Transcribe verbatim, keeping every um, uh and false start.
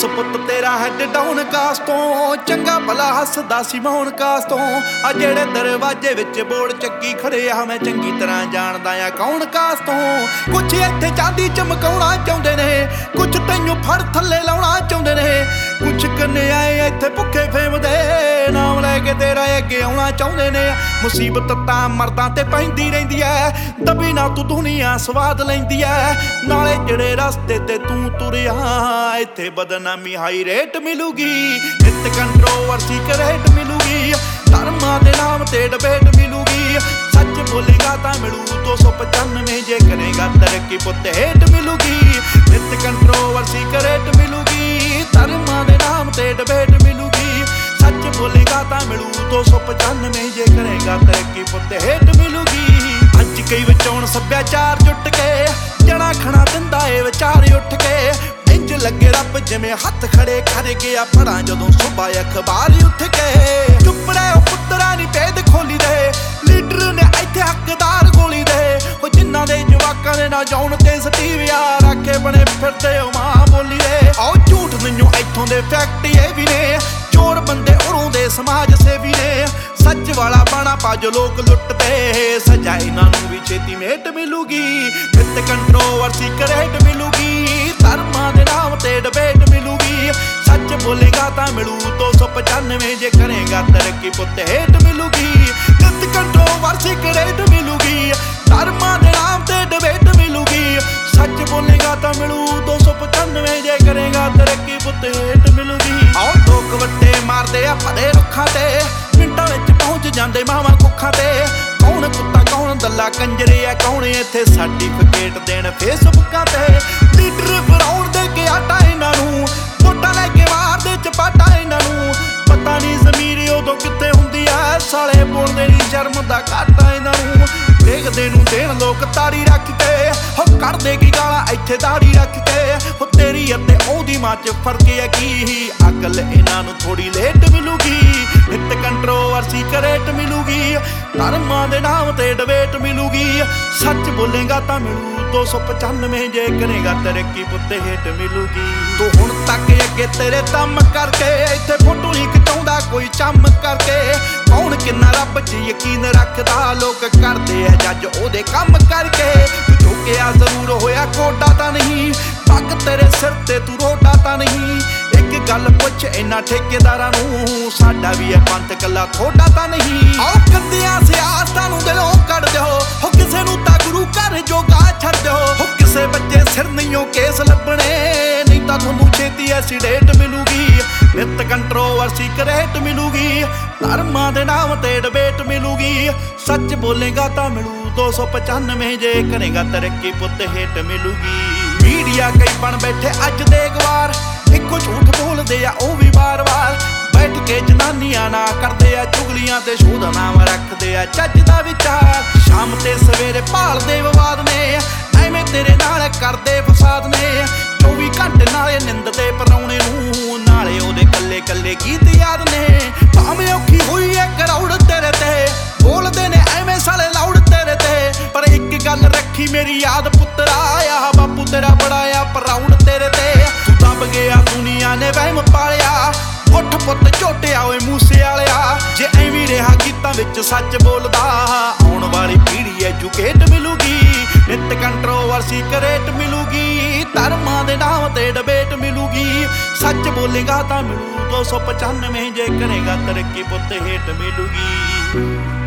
ਬਸ ਪੁੱਤ ਤੇਰਾ head down caste ਤੋਂ, ਚੰਗਾ ਭਲਾ ਹੱਸਦਾ ਸੀ ਮੌਨ ਕਾਸਟ ਤੋਂ। ਆ ਜਿਹੜੇ ਦਰਵਾਜ਼ੇ ਵਿੱਚ ਬੋਰਡ ਚੱਕੀ ਖੜੇ ਆ ਮੈਂ ਚੰਗੀ ਤਰ੍ਹਾਂ ਜਾਣਦਾ ਆ ਕੌਣ ਕਾਸਟ ਤੋਂ। ਕੁਛ ਇੱਥੇ ਚਾਂਦੀ ਚਮਕਾਉਣਾ ਚਾਹੁੰਦੇ ਨੇ, ਕੁਛ ਤੈਨੂੰ ਫੜ ਥੱਲੇ ਲਾਉਣਾ ਚਾਹੁੰਦੇ ਨੇ, ਕੁਛ ਕਨਿਆਏ ਇੱਥੇ ਭੁੱਖੇ ਫੇਮ ਦੇ ਨਾਮ ਲੈ ਕੇ ਤੇਰਾ ਅੱਗੇ ਆਉਣਾ ਚਾਹੁੰਦੇ ਨੇ। ਮੁਸੀਬਤ ਤਾਂ ਮਰਦਾਂ ਤੇ ਪੈਂਦੀ ਰਹਿੰਦੀ ਐ, ਦਬੀ ਨਾ ਤੂੰ ਦੁਨੀਆ ਸਵਾਦ ਲੈਂਦੀ ਐ। ਨਾਲੇ ਜਿਹੜੇ ਰਸਤੇ ਤੇ ਤੂੰ ਤੁਰਿਆ ਇੱਥੇ ਬਦਨਾਮੀ ਹਾਈ ਰੇਟ ਮਿਲੂਗੀ, ਨਿੱਤ ਕੰਟਰੋਵਰਸੀ ਕਰੇਟ ਮਿਲੂਗੀ, ਧਰਮਾਂ ਦੇ ਨਾਮ ਤੇ ਡਿਬੇਟ ਮਿਲੂਗੀ। ਸੱਚ ਬੋਲੇਗਾ ਤਾਂ ਮਿਲੂ ਦੋ ਸੌ ਪਚਾਨਵੇਂ, ਜੇ ਕਰੇਗਾ ਤਰੱਕੀ ਪੁੱਤ ਹੇਟ ਮਿਲੂਗੀ, ਨਿੱਤ ਕੰਟਰੋਵਰਸੀ ਕਰੇਟ ਮਿਲੂਗੀ, ਧਰਮਾਂ ਦੇ ਨਾਮ ਤੇ ਡਿਬੇਟ ਮਿਲੂਗੀ। ਸੱਚ ਬੋਲੇਗਾ ਤਾਂ ਮਿਲੂ ਦੋ ਸੌ ਪਚਾਨਵੇਂ, ਜੇ ਕਰੇਗਾ ਤਰੱਕੀ ਪੁੱਤ ਹੇਟ ਮਿਲੂਗੀ। ਅੱਜ ਕਈ ਵਿਚੋਂ ਸੱਭਿਆਚਾਰ ਜੁੱਟ ਕੇ ਜਣਾ ਖਣਾ ਦਿੰਦਾ ਏ ਵਿਚਾਰ ਉੱਠ ਕੇ। ਇੰਜ ਲੱਗੇ ਰੱਬ ਜਿਵੇਂ ਹੱਥ ਖੜੇ ਕਰ ਗਿਆ ਪੜਾਂ ਜਦੋਂ ਸੁਬਾ ਅਖਬਾਰ ਉੱਠ ਕੇ। ਚੁੱਪ ਰਹਿ ਉਹ ਪੁੱਤਰਾ ਨੀ ਭੇਦ ਖੋਲੀ ਦੇ, ਲੀਡਰ ਨੇ ਇੱਥੇ ਹੱਕਦਾਰ ਗੋਲੀ ਦੇ। ਉਹ ਜਿਨ੍ਹਾਂ ਦੇ ਜਵਾਕਾਂ ਦੇ ਨਾ ਜਾਉਣ ਤੇ ਸਟੀਵਿਆ ਰੱਖੇ ਬਣੇ ਫਿਰਦੇ ਉਹ ਮਾਂ ਬੋਲੀ ਦੇ। ਆਓ ਝੂਠ ਮੈਨੂੰ ਇੱਥੋਂ ਦੇ ਫੈਕਟ ਇਹ ਵੀ ਨੇ, ਚੋਰ ਬੰਦੇ ਉਰੋਂ ਦੇ ਸਮਾਜ ਸੇਵੀ ਨੇ। ਸੱਚ ਵਾਲਾ ਬਾਣਾ ਪਾ ਜੋ ਲੋਕ ਲੁੱਟਦੇ, ਸਜ਼ਾ ਇਹਨਾਂ ਨੂੰ ਵੀ ਛੇਤੀ ਮੇਟ ਮਿਲੂਗੀ, ਨਿੱਤ ਕੰਟਰੋਵਰਸੀ ਕਰੇਟ ਮਿਲੂਗੀ, ਧਰਮਾਂ ਦੇ ਨਾਮ ਤੇ ਡਿਬੇਟ ਮਿਲੂਗੀ। ਸੱਚ ਬੋਲੇਗਾ ਤਾਂ ਮਿਲੂ ਦੋ ਸੌ ਪਚਾਨਵੇਂ, ਜੇ ਕਰੇਗਾ ਤਰੱਕੀ ਪੁੱਤ ਹੇਟ ਮਿਲੂਗੀ, ਨਿੱਤ ਕੰਟਰੋਵਰਸੀ ਕਰੇਟ ਮਿਲੂਗੀ, ਧਰਮਾਂ ਦੇ ਨਾਮ ਤੇ ਡਿਬੇਟ ਮਿਲੂਗੀ। ਸੱਚ ਬੋਲੇਗਾ ਤਾਂ ਮਿਲੂ ਦੋ ਸੌ ਪਚਾਨਵੇਂ, ਜੇ ਕਰੇਗਾ ਤਰੱਕੀ ਪੁੱਤ ਹੇਟ ਮਿਲੂਗੀ। ਆਓ ਲੋਕ ਵੱਟੇ ਮਾਰਦੇ ਆ ਭਰੇ ਰੁੱਖਾਂ ਤੇ, ਮਿੰਟਾਂ ਵਿੱਚ ਪਹੁੰਚ ਜਾਂਦੇ ਮਾਵਾਂ ਕੁੱਖਾਂ ਤੇ। ਕੌਣ ਕੁੱਤਾ ਕੌਣ ਦੱਲਾ ਕੰਜਰੇ ਆ, ਕੌਣ ਇੱਥੇ ਸਰਟੀਫਿਕੇਟ ਦੇਣ ਫੇਸਬੁੱਕਾਂ ਤੇ। ਲੀਡਰ ਫਰਾਉਣ ਦੇ ਕੇ ਆਟਾ ਇਹਨਾਂ ਨੂੰ, ਵੋਟਾਂ ਲੈ ਕੇ ਮਾਰਦੇ ਚਪਾਟਾ ਇਹਨਾਂ ਨੂੰ। ਪਤਾ ਨਹੀਂ ਜ਼ਮੀਰ ਉਦੋਂ ਕਿੱਥੇ ਹੁੰਦੀ ਆ, ਸਾਲੇ ਬੋਲਦੇ ਨਹੀਂ ਸ਼ਰਮ ਦਾ ਘਾਟਾ ਇਹਨਾਂ ਨੂੰ। ਦੇਖਦੇ ਨੂੰ ਦੇਣ ਲੋਕ ਤਾੜੀ ਰੱਖ ਕੇ, ਹੋ ਕੱਢਦੇ ਕੀ ਗਾਲਾਂ ਇੱਥੇ ਦਾੜੀ ਰੱਖ ਕੇ। ਹੋ ਤੇਰੀ ਅਤੇ ਉਹਦੀ ਮਾਂ ਚ ਫਰਕ ਹੈ ਕੀ, ਅਕਲ ਇਹਨਾਂ ਨੂੰ ਥੋੜੀ ਲੇਟ ਮਿਲੂਗੀ, ਨਿੱਤ ਕੰਟਰੋਵਰਸੀ ਕਰੇਟ ਮਿਲੂਗੀ, ਧਰਮਾਂ ਦੇ ਨਾਮ ਤੇ ਡਿਬੇਟ ਮਿਲੂਗੀ। ਸੱਚ ਬੋਲੇਗਾ ਤਾਂ ਮਿਲੂ ਦੋ ਸੌ ਪਚਾਨਵੇਂ, ਜੇ ਕਰੇਗਾ ਤਰੱਕੀ ਪੁੱਤ ਹੇਟ ਮਿਲੂਗੀ। ਤੂੰ ਹੁਣ ਤੱਕ ਅੱਗੇ ਤੇਰੇ ਦਮ ਕਰਕੇ ਇੱਥੇ ਫੋਟੋ ਨਹੀਂ ਖਿਚਾਉਂਦਾ ਕੋਈ ਚੰਮ ਕਰਕੇ। ਕੌਣ ਕਿੰਨਾ ਰੱਬ 'ਚ ਯਕੀਨ ਰੱਖਦਾ, ਲੋਕ ਕਰਦੇ ਆ ਜੱਜ ਉਹਦੇ ਕੰਮ ਕਰਕੇ। ਤੂੰ ਝੁਕਿਆ ਜ਼ਰੂਰ ਹੋਇਆ ਕੋਡਾ ਤਾਂ ਨਹੀਂ, ਪੱਗ ਤੇਰੇ ਸਿਰ ਤੇ ਤੂੰ ਰੋਡਾ ਤਾਂ ਨਹੀਂ। ਇੱਕ ਗੱਲ ਪੁੱਛ ਇਹਨਾਂ ਠੇਕੇਦਾਰਾਂ ਨੂੰ, ਸਾਡਾ ਵੀ ਇਹ ਪੰਥ ਕੱਲਾ ਥੋੜਾ ਤਾਂ ਨਹੀਂ। ਆਓ ਕੰਦਿਆਂ ਸਿਆਸਤਾਂ ਨੂੰ ਦਿਲੋਂ ਕੱਢ ਦਿਓ, ਹੋ ਕਿਸੇ ਨੂੰ ਤਾਂ ਗੁਰੂ ਘਰ ਜੋਗਾ ਛੱਡ ਦਿਓ। ਹੋ ਕਿਸੇ ਬੱਚੇ ਸਿਰ ਨਹੀਂਓ ਕੇਸ ਲੱਭਣੇ, ਨਹੀਂ ਤਾਂ ਤੁਹਾਨੂੰ ਛੇਤੀ ਐਸੀਡੇਟ ਮਿਲੂਗੀ, ਨਿੱਤ ਕੰਟਰੋਵਰਸੀ ਕਰੇਟ ਮਿਲੂਗੀ, ਧਰਮਾਂ ਦੇ ਨਾਮ ਤੇ ਡਿਬੇਟ ਮਿਲੂਗੀ। ਸੱਚ ਬੋਲੇਗਾ ਤਾਂ ਮਿਲੂ ਦੋ ਸੌ ਪਚਾਨਵੇਂ, ਜੇ ਕਰੇਗਾ ਤਰੱਕੀ ਪੁੱਤ ਹੇਟ ਮਿਲੂਗੀ। ਮੀਡੀਆ ਕਈ ਬਣ ਬੈਠੇ ਅੱਜ ਦੇ ਗਵਾਰ, ਇੱਕੋ ਝੂਠ ਬੋਲਦੇ ਆ ਉਹ ਵੀ ਵਾਰ-ਵਾਰ। ਬੈਠ ਕੇ ਜਨਾਨੀਆਂ ਨਾ ਕਰਦੇ ਆ ਚੁਗਲੀਆਂ ਤੇ ਸ਼ੋਧ ਨਾਮ ਰੱਖਦੇ ਆ ਚੱਜ ਦਾ ਵਿਚਾਰ। ਸ਼ਾਮ ਤੇ ਸਵੇਰੇ ਭਾਲਦੇ ਵਿਵਾਦ ਨੇ, ਐਵੇਂ ਤੇਰੇ ਨਾਲ ਕਰਦੇ ਫਸਾਦ ਨੇ। ਚੌਵੀ ਘੰਟੇ ਨਾਲੇ ਨਿੰਦਦੇ ਪਰਾਉਣੇ ਨੂੰ, ਨਾਲੇ ਉਹਦੇ ਕੱਲੇ ਕੱਲੇ ਗੀਤ ਯਾਦ ਨੇ। ਭਾਵੇਂ ਔਖੀ ਹੋਈ ਐ ਕਰਾਉੜ ਤੇਰੇ ਤੇ, ਬੋਲਦੇ ਨੇ ਐਵੇਂ ਸਾਲੇ ਲਾਉੜ ਤੇਰੇ ਤੇ। ਪਰ ਇੱਕ ਗੱਲ ਰੱਖੀ ਮੇਰੀ ਯਾਦ ਪੁੱਤਰਾ, ਆ ਬਾਪੂ ਤੇਰਾ ਬੜਾ ਆ ਪ੍ਰਾਊਡ ਤੇਰੇ ਤੇ। ਤੂੰ ਦਬ ਗਿਆ ਦੁਨੀਆ ਨੇ ਵਹਿਮ ਪਾਲਿਆ, ਉੱਠ ਪੁੱਤ ਝੋਟਿਆ ਓਏ ਮੂਸੇ ਵਾਲਿਆ। ਜੇ ਐਵੇਂ ਰਿਹਾ ਗੀਤਾਂ ਵਿੱਚ ਸੱਚ ਬੋਲਦਾ, ਆਉਣ ਵਾਲੀ ਪੀੜ੍ਹੀ ਐਜੂਕੇਟ ਮਿਲੂਗੀ, ਨਿੱਤ ਕੰਟਰੋਵਰਸੀ ਕਰੇਟ ਮਿਲੂਗੀ, ਧਰਮਾਂ ਦੇ ਨਾਮ ਤੇ ਡਿਬੇਟ ਮਿਲੂਗੀ। ਸੱਚ ਬੋਲੇਗਾ ਤਾਂ ਮਿਲੂ ਦੋ ਸੌ ਪਚਾਨਵੇਂ, ਜੇ ਕਰੇਗਾ ਤਰੱਕੀ ਪੁੱਤ ਹੇਟ ਮਿਲੂਗੀ।